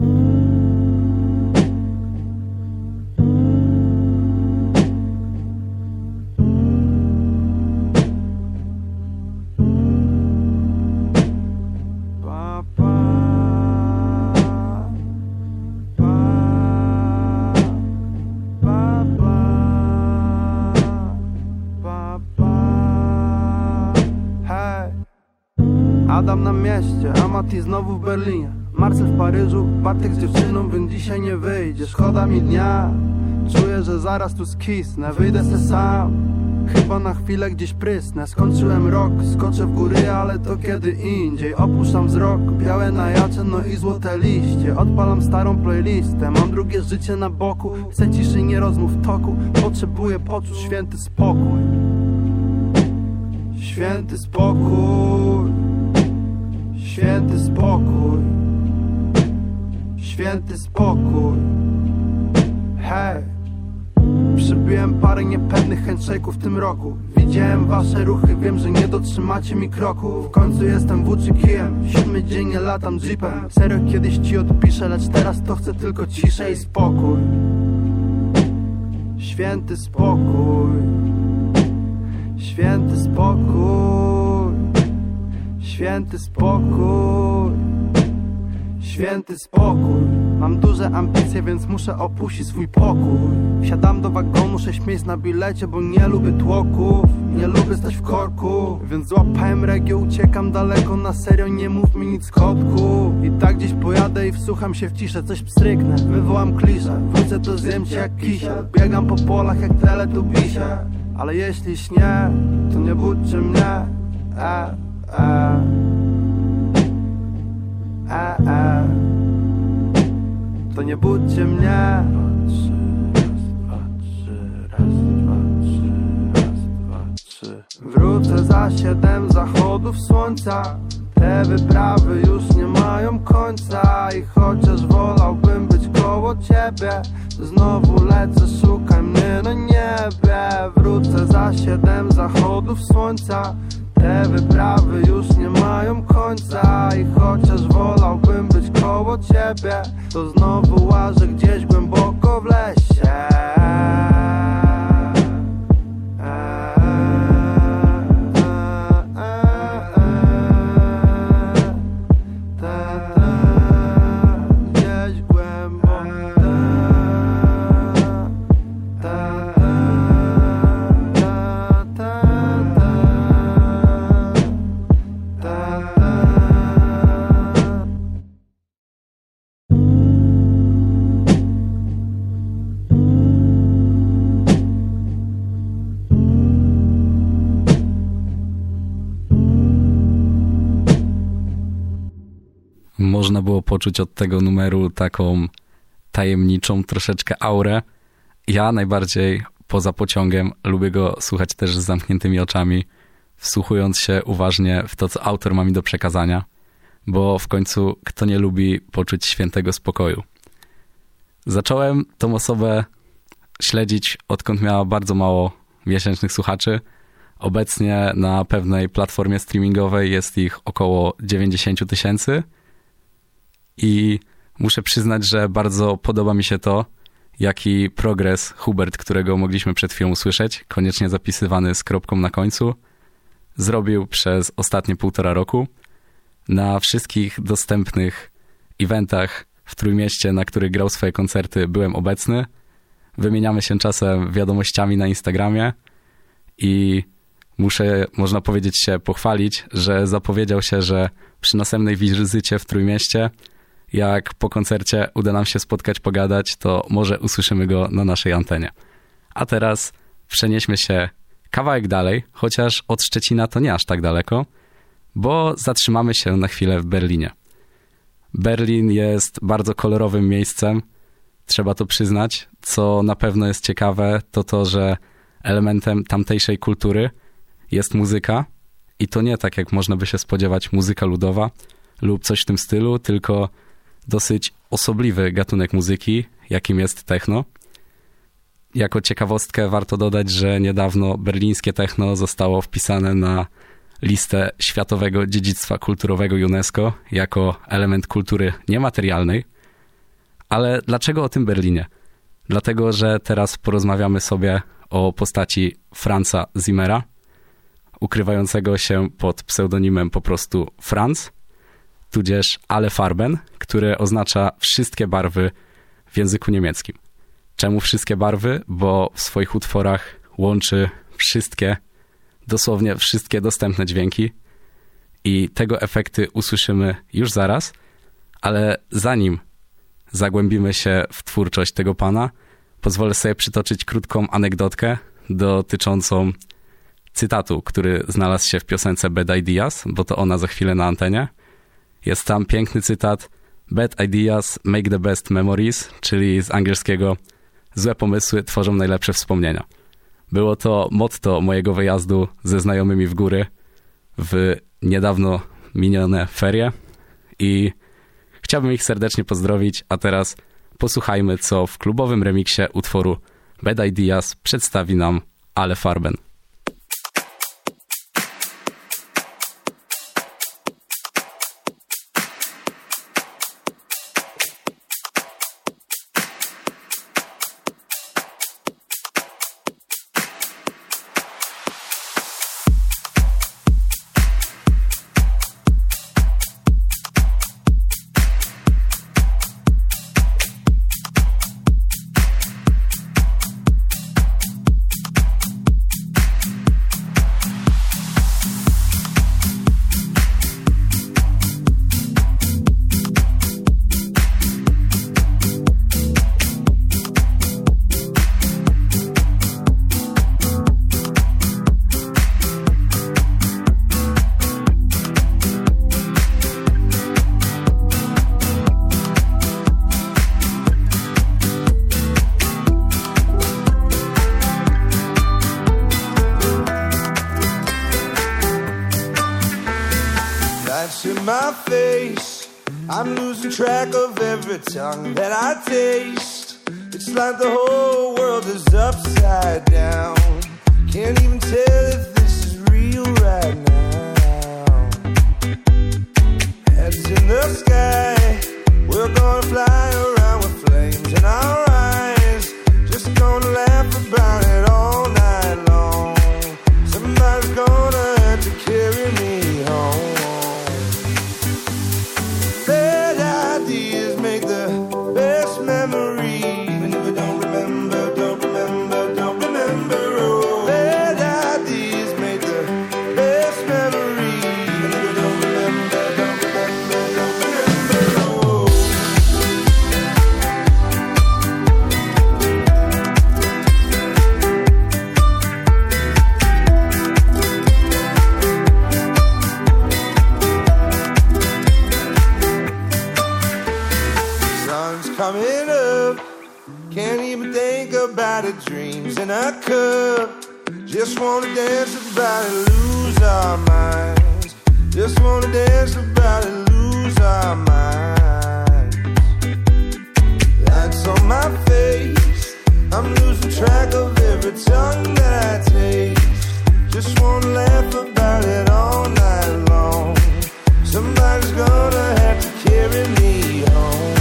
Adam na mieście, a Mati znowu w Berlinie. Marcel w Paryżu, Bartek z dziewczyną, więc dzisiaj nie wyjdzie. Szkoda mi dnia, czuję, że zaraz tu skisnę. Wyjdę se sam, chyba na chwilę gdzieś prysnę. Skończyłem rok, skoczę w góry, ale to kiedy indziej. Opuszczam wzrok, białe najacze, no i złote liście. Odpalam starą playlistę, mam drugie życie na boku. Chcę ciszy, nie rozmów w toku, potrzebuję poczuć święty spokój. Święty spokój, święty spokój, święty spokój. Hej, przybyłem Zrobiłem parę niepewnych handshake'ów w tym roku. Widziałem wasze ruchy, wiem, że nie dotrzymacie mi kroku. W końcu jestem włóczy kijem, siódmy dzień nie latam jeepem. Serio kiedyś ci odpiszę, lecz teraz to chcę tylko ciszę i spokój. Święty spokój. Święty spokój. Święty spokój. Święty spokój. Mam duże ambicje, więc muszę opuścić swój pokój. Wsiadam do wagonu, sześć miejsc na bilecie, bo nie lubię tłoków. Nie lubię stać w korku, więc złapałem regię, uciekam daleko. Na serio, nie mów mi nic, kotku. I tak gdzieś pojadę i wsłucham się w ciszę. Coś pstryknę, wywołam kliszę. Wrócę to zjem cię jak kisiel. Biegam po polach jak teletubisie. Ale jeśli śnię, to nie budźcie mnie. E, e. E, e. To nie budźcie mnie. Wrócę za siedem zachodów słońca. Te wyprawy już nie mają końca. I chociaż wolałbym być koło ciebie, znowu lecę, szukaj mnie na niebie. Wrócę za siedem zachodów słońca. Te wyprawy już nie mają końca. I chociaż wolałbym być koło ciebie, to znowu łażę gdzieś głęboko w lesie. Można było poczuć od tego numeru taką tajemniczą troszeczkę aurę. Ja najbardziej poza pociągiem lubię go słuchać też z zamkniętymi oczami, wsłuchując się uważnie w to, co autor ma mi do przekazania, bo w końcu kto nie lubi poczuć świętego spokoju. Zacząłem tą osobę śledzić, odkąd miała bardzo mało miesięcznych słuchaczy. Obecnie na pewnej platformie streamingowej jest ich około dziewięćdziesiąt tysięcy. I muszę przyznać, że bardzo podoba mi się to, jaki progres Hubert, którego mogliśmy przed chwilą usłyszeć, koniecznie zapisywany z kropką na końcu, zrobił przez ostatnie półtora roku. Na wszystkich dostępnych eventach w Trójmieście, na których grał swoje koncerty, byłem obecny. Wymieniamy się czasem wiadomościami na Instagramie i muszę, można powiedzieć, się pochwalić, że zapowiedział się, że przy następnej wizycie w Trójmieście, jak po koncercie uda nam się spotkać, pogadać, to może usłyszymy go na naszej antenie. A teraz przenieśmy się kawałek dalej, chociaż od Szczecina to nie aż tak daleko, bo zatrzymamy się na chwilę w Berlinie. Berlin jest bardzo kolorowym miejscem, trzeba to przyznać. Co na pewno jest ciekawe, to to, że elementem tamtejszej kultury jest muzyka i to nie tak, jak można by się spodziewać, muzyka ludowa lub coś w tym stylu, tylko dosyć osobliwy gatunek muzyki, jakim jest techno. Jako ciekawostkę warto dodać, że niedawno berlińskie techno zostało wpisane na listę Światowego Dziedzictwa Kulturowego UNESCO jako element kultury niematerialnej. Ale dlaczego o tym Berlinie? Dlatego, że teraz porozmawiamy sobie o postaci Franza Zimmera, ukrywającego się pod pseudonimem po prostu Franz, tudzież Alle Farben, które oznacza wszystkie barwy w języku niemieckim. Czemu wszystkie barwy? Bo w swoich utworach łączy wszystkie, dosłownie wszystkie dostępne dźwięki i tego efekty usłyszymy już zaraz, ale zanim zagłębimy się w twórczość tego pana, pozwolę sobie przytoczyć krótką anegdotkę dotyczącą cytatu, który znalazł się w piosence Bad Ideas, bo to ona za chwilę na antenie. Jest tam piękny cytat: Bad ideas make the best memories, czyli z angielskiego złe pomysły tworzą najlepsze wspomnienia. Było to motto mojego wyjazdu ze znajomymi w góry w niedawno minione ferie i chciałbym ich serdecznie pozdrowić, a teraz posłuchajmy, co w klubowym remiksie utworu Bad Ideas przedstawi nam Ale Farben. In my face, I'm losing track of every tongue that I taste. It's like the whole world is upside down. Can't even tell if this is real right now. Heads in the sky, we're gonna fly around with flames in our eyes. Just gonna laugh about it all night long. Somebody's gonna have to carry me home. Make the best memory. Even if I don't remember, don't remember, don't remember. Oh, bad ideas make the best memory. Even if I don't remember, don't remember, don't remember. Oh. Coming up, can't even think about it. Dreams in a cup, just wanna dance about it, lose our minds. Just wanna dance about it, lose our minds. That's on my face, I'm losing track of every tongue that I taste. Just wanna laugh about it all night long. Somebody's gonna have to carry me home.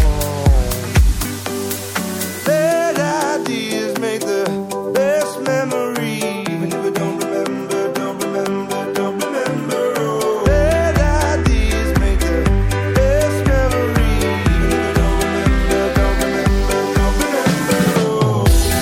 Ideas make the best memory. Even if I don't remember, don't remember, don't remember. Oh, bad ideas make the best memory. Even if I don't remember, don't remember, don't remember. Oh.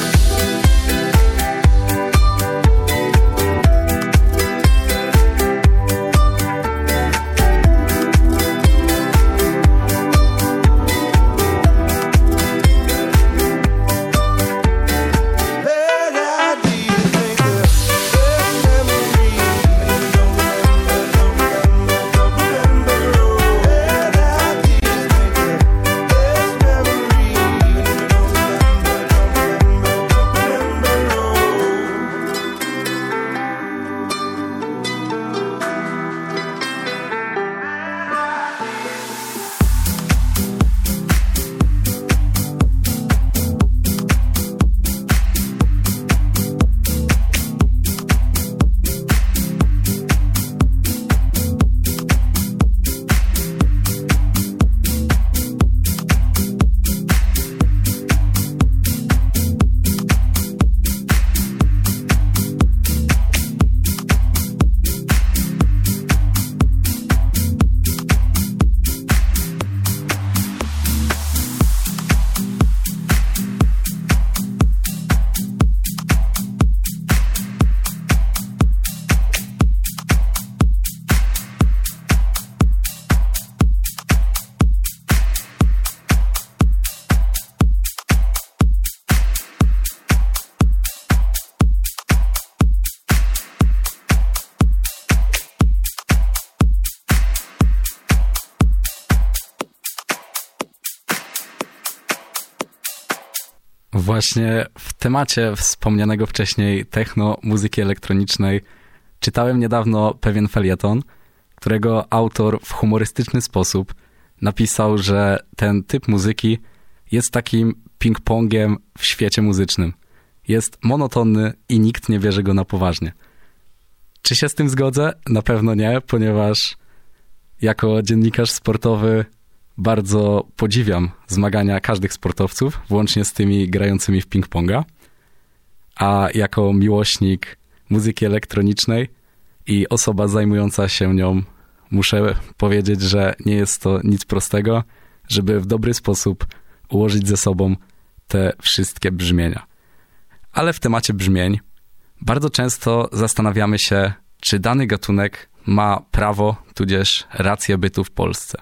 Właśnie w temacie wspomnianego wcześniej techno, muzyki elektronicznej czytałem niedawno pewien felieton, którego autor w humorystyczny sposób napisał, że ten typ muzyki jest takim ping-pongiem w świecie muzycznym. Jest monotonny i nikt nie bierze go na poważnie. Czy się z tym zgodzę? Na pewno nie, ponieważ jako dziennikarz sportowy bardzo podziwiam zmagania każdych sportowców, włącznie z tymi grającymi w ping-ponga. A jako miłośnik muzyki elektronicznej i osoba zajmująca się nią, muszę powiedzieć, że nie jest to nic prostego, żeby w dobry sposób ułożyć ze sobą te wszystkie brzmienia. Ale w temacie brzmień bardzo często zastanawiamy się, czy dany gatunek ma prawo, tudzież rację bytu w Polsce.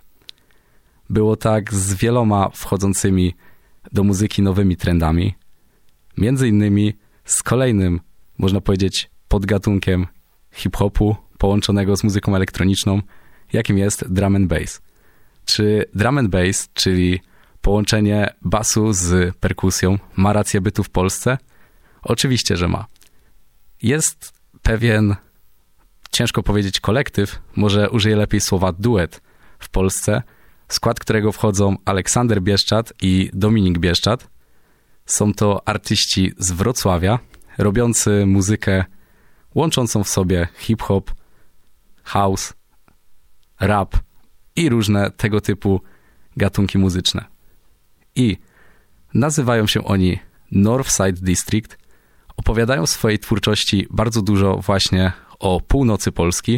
Było tak z wieloma wchodzącymi do muzyki nowymi trendami, między innymi z kolejnym, można powiedzieć, podgatunkiem hip-hopu połączonego z muzyką elektroniczną, jakim jest drum and bass. Czy drum and bass, czyli połączenie basu z perkusją, ma rację bytu w Polsce? Oczywiście, że ma. Jest pewien, ciężko powiedzieć kolektyw, może użyję lepiej słowa duet w Polsce, w skład którego wchodzą Aleksander Bieszczad i Dominik Bieszczad. Są to artyści z Wrocławia, robiący muzykę łączącą w sobie hip-hop, house, rap i różne tego typu gatunki muzyczne. I nazywają się oni Northside District. Opowiadają w swojej twórczości bardzo dużo właśnie o północy Polski,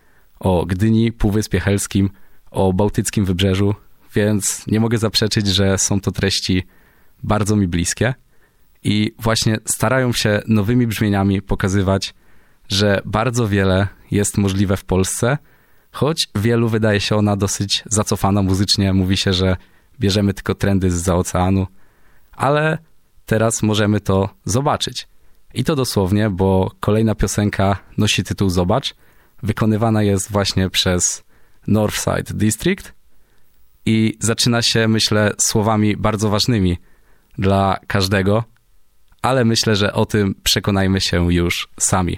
o Gdyni, Półwyspie Helskim, o Bałtyckim Wybrzeżu, więc nie mogę zaprzeczyć, że są to treści bardzo mi bliskie i właśnie starają się nowymi brzmieniami pokazywać, że bardzo wiele jest możliwe w Polsce, choć wielu wydaje się ona dosyć zacofana muzycznie. Mówi się, że bierzemy tylko trendy zza oceanu, ale teraz możemy to zobaczyć. I to dosłownie, bo kolejna piosenka nosi tytuł Zobacz. Wykonywana jest właśnie przez Northside District i zaczyna się, myślę, słowami bardzo ważnymi dla każdego, ale myślę, że o tym przekonajmy się już sami.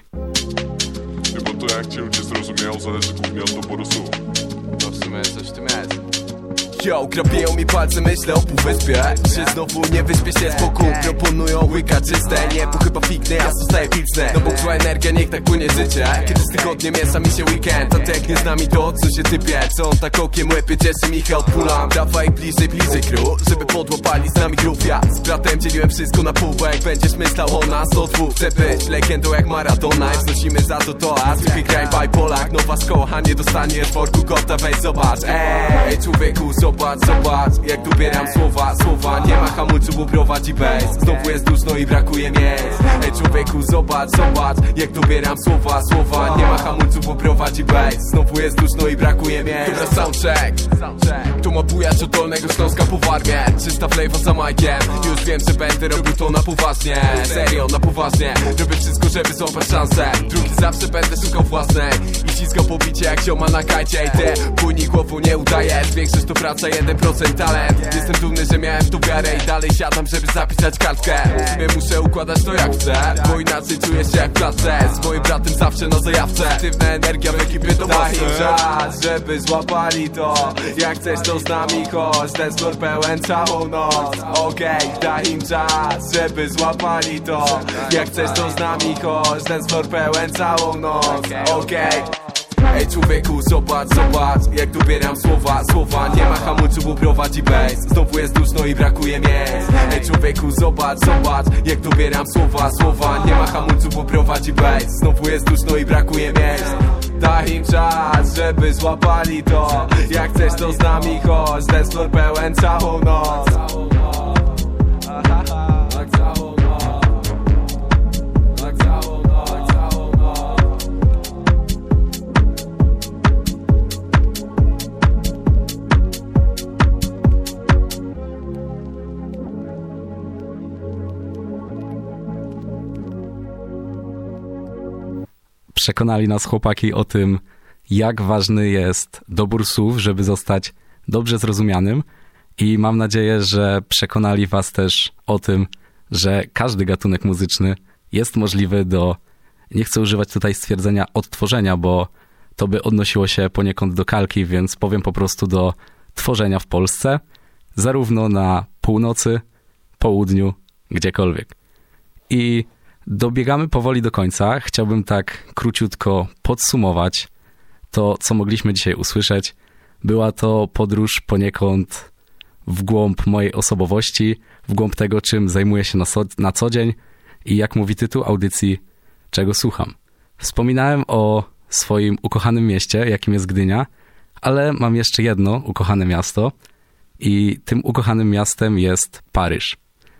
Bo to jak cię ludzie zrozumiał, zależy głównie od doboru słów. To w sumie coś w tym jest. Yo, krapią mi palce, myślę o półwyspie. Czy znowu nie wyśpię się z boku? Proponują łyka czyste, niebo chyba fiknę, ja zostaję pilsne. No bo zła energia, niech tak płynie życie. Kiedy z tygodniem miesza mi się weekend, a tak nie z nami to, co się typie. Co on tak okiem łepie, cieszy mi help pulam. Dawaj bliżej, bliżej crew, żeby podłapali z nami grów. Ja z bratem dzieliłem wszystko na pół, bo jak będziesz myślał o nas, to dwóch. Chcę być legendą jak Maradona i wznosimy za to to, a zwykły kraj by Polak. Nowa szkoła, a nie dostaniesz worku kota, weź zobacz. Ej, człowieku, zobacz. Zobacz, zobacz, jak dobieram słowa, słowa. Nie ma hamulców, bo prowadzi bass. Znowu jest duszno i brakuje miejsc. Ej człowieku, zobacz, zobacz, jak dobieram słowa, słowa. Nie ma hamulców, bo prowadzi bass. Znowu jest duszno i brakuje miejsc. Dobra, soundcheck, to ma bujać od Dolnego Śląska po Warmię. Czysta flavor za majkiem. Już wiem, że będę robił to na poważnie. Serio, na poważnie. Robię wszystko, żeby złapać szansę. Drugi zawsze będę szukał własnej i ściskał pobicie jak zioma na kajcie. I ty płyni głową nie udajesz. Większość to praca, jeden procent talent. Jestem dumny, że miałem w to wiarę i dalej siadam, żeby zapisać kartkę. W sumie muszę układać to jak chcę, bo inaczej czuję się jak w klatce. Z moim bratem zawsze na zajawce. Aktywna energia w ekipie to daj im czas, żeby złapali to. Jak chcesz to z nami chodź, ten sklor pełen całą noc. Okej, okay, daj im czas, żeby złapali to. Jak chcesz to z nami chodź, ten sklor pełen całą noc. Okej okay. Ej człowieku, zobacz, zobacz, jak dobieram słowa, słowa. Nie ma hamulców, bo prowadzi bass. Znowu jest duszno i brakuje miejsc. Ej człowieku, zobacz, zobacz, jak dobieram słowa, słowa. Nie ma hamulców, bo prowadzi bass. Znowu jest duszno i brakuje miejsc. Daj im czas, żeby złapali to. Jak chcesz to z nami chodź, ten sklor pełen całą noc. Przekonali nas chłopaki o tym, jak ważny jest dobór słów, żeby zostać dobrze zrozumianym i mam nadzieję, że przekonali was też o tym, że każdy gatunek muzyczny jest możliwy do, nie chcę używać tutaj stwierdzenia odtworzenia, bo to by odnosiło się poniekąd do kalki, więc powiem po prostu do tworzenia w Polsce, zarówno na północy, południu, gdziekolwiek. I dobiegamy powoli do końca. Chciałbym tak króciutko podsumować to, co mogliśmy dzisiaj usłyszeć. Była to podróż poniekąd w głąb mojej osobowości, w głąb tego, czym zajmuję się na, so, na co dzień i jak mówi tytuł audycji, czego słucham. Wspominałem o swoim ukochanym mieście, jakim jest Gdynia, ale mam jeszcze jedno ukochane miasto i tym ukochanym miastem jest Paryż.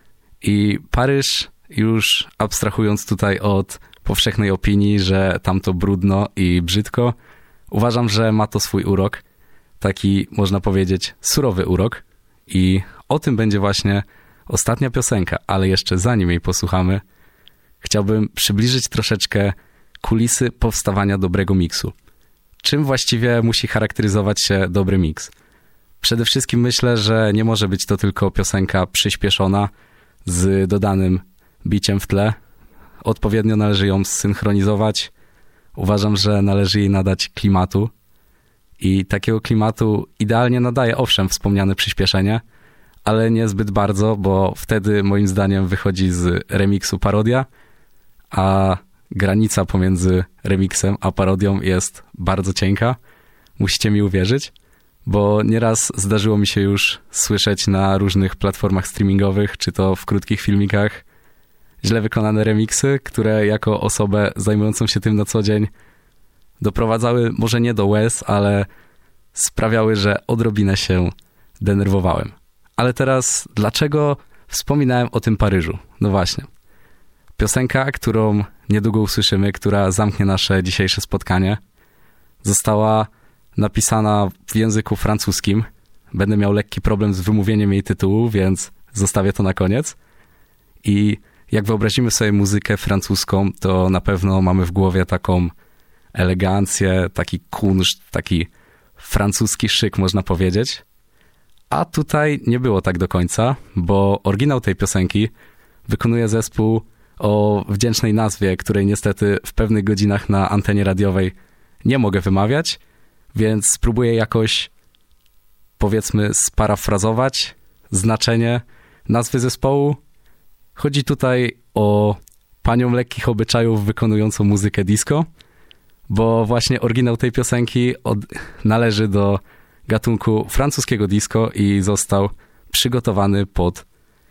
I Paryż, już abstrahując tutaj od powszechnej opinii, że tam to brudno i brzydko, uważam, że ma to swój urok, taki można powiedzieć surowy urok i o tym będzie właśnie ostatnia piosenka, ale jeszcze zanim jej posłuchamy, chciałbym przybliżyć troszeczkę kulisy powstawania dobrego miksu. Czym właściwie musi charakteryzować się dobry miks? Przede wszystkim myślę, że nie może być to tylko piosenka przyspieszona z dodanym biciem w tle. Odpowiednio należy ją zsynchronizować. Uważam, że należy jej nadać klimatu i takiego klimatu idealnie nadaje owszem wspomniane przyspieszenie, ale nie zbyt bardzo, bo wtedy moim zdaniem wychodzi z remiksu parodia, a granica pomiędzy remiksem a parodią jest bardzo cienka. Musicie mi uwierzyć, bo nieraz zdarzyło mi się już słyszeć na różnych platformach streamingowych, czy to w krótkich filmikach, źle wykonane remiksy, które jako osobę zajmującą się tym na co dzień doprowadzały może nie do łez, ale sprawiały, że odrobinę się denerwowałem. Ale teraz, dlaczego wspominałem o tym Paryżu? No właśnie. Piosenka, którą niedługo usłyszymy, która zamknie nasze dzisiejsze spotkanie, została napisana w języku francuskim. Będę miał lekki problem z wymówieniem jej tytułu, więc zostawię to na koniec. I jak wyobrazimy sobie muzykę francuską, to na pewno mamy w głowie taką elegancję, taki kunszt, taki francuski szyk, można powiedzieć. A tutaj nie było tak do końca, bo oryginał tej piosenki wykonuje zespół o wdzięcznej nazwie, której niestety w pewnych godzinach na antenie radiowej nie mogę wymawiać, więc spróbuję jakoś, powiedzmy, sparafrazować znaczenie nazwy zespołu. Chodzi tutaj o panią lekkich obyczajów wykonującą muzykę disco, bo właśnie oryginał tej piosenki od, należy do gatunku francuskiego disco i został przygotowany pod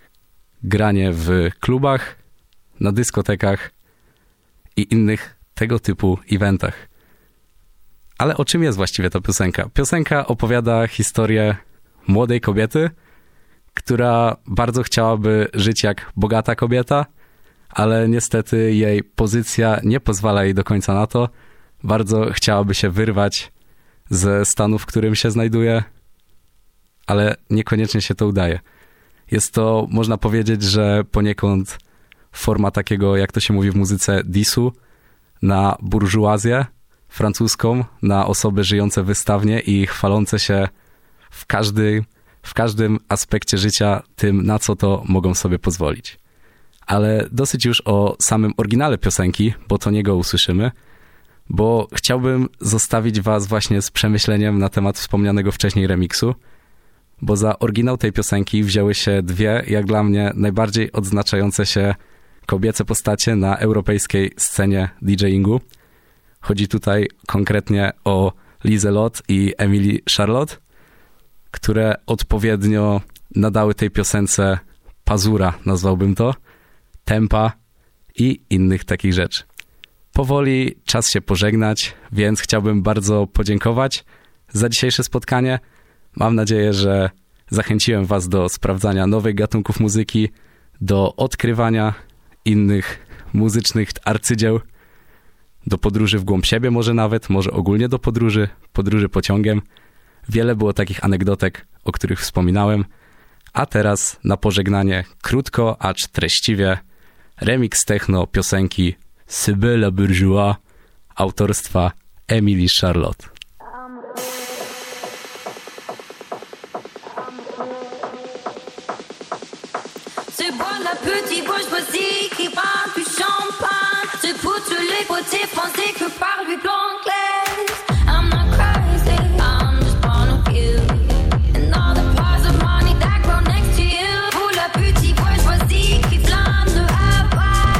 granie w klubach, na dyskotekach i innych tego typu eventach. Ale o czym jest właściwie ta piosenka? Piosenka opowiada historię młodej kobiety, która bardzo chciałaby żyć jak bogata kobieta, ale niestety jej pozycja nie pozwala jej do końca na to. Bardzo chciałaby się wyrwać ze stanu, w którym się znajduje, ale niekoniecznie się to udaje. Jest to, można powiedzieć, że poniekąd forma takiego, jak to się mówi w muzyce, disu na burżuazję francuską, na osoby żyjące wystawnie i chwalące się w, każdy, w każdym aspekcie życia tym, na co to mogą sobie pozwolić. Ale dosyć już o samym oryginale piosenki, bo to nie go usłyszymy, bo chciałbym zostawić was właśnie z przemyśleniem na temat wspomnianego wcześniej remiksu, bo za oryginał tej piosenki wzięły się dwie, jak dla mnie, najbardziej odznaczające się kobiece postacie na europejskiej scenie DJingu. Chodzi tutaj konkretnie o Lizelot i Emily Charlotte, które odpowiednio nadały tej piosence pazura, nazwałbym to, tempa i innych takich rzeczy. Powoli czas się pożegnać, więc chciałbym bardzo podziękować za dzisiejsze spotkanie. Mam nadzieję, że zachęciłem was do sprawdzania nowych gatunków muzyki, do odkrywania innych muzycznych arcydzieł, do podróży w głąb siebie może nawet, może ogólnie do podróży, podróży pociągiem. Wiele było takich anegdotek, o których wspominałem. A teraz na pożegnanie krótko, acz treściwie remix techno piosenki Cyber la Bourgeois autorstwa Emily Charlotte. C'est pour la petite bourgeoisie qui parle du champagne. C'est pour tous les côtés français que parle lui anglaise. I'm not crazy, I'm just born of you. And all the piles of money that grow next to you. Pour la petite bourgeoisie qui flâne de Hawaï.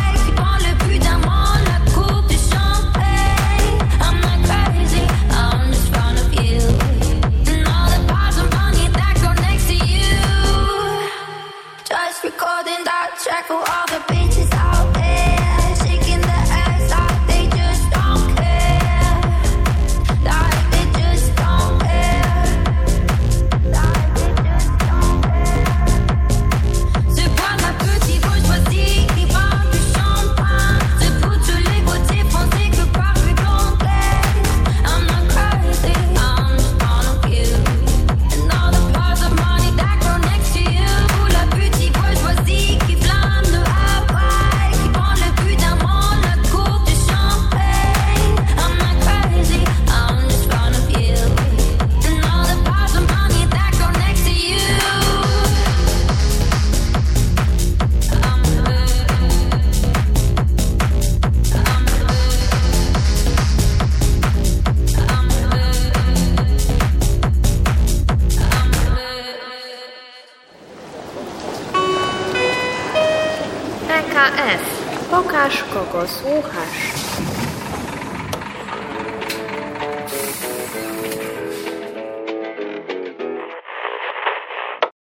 P K S. Pokaż, kogo słuchasz.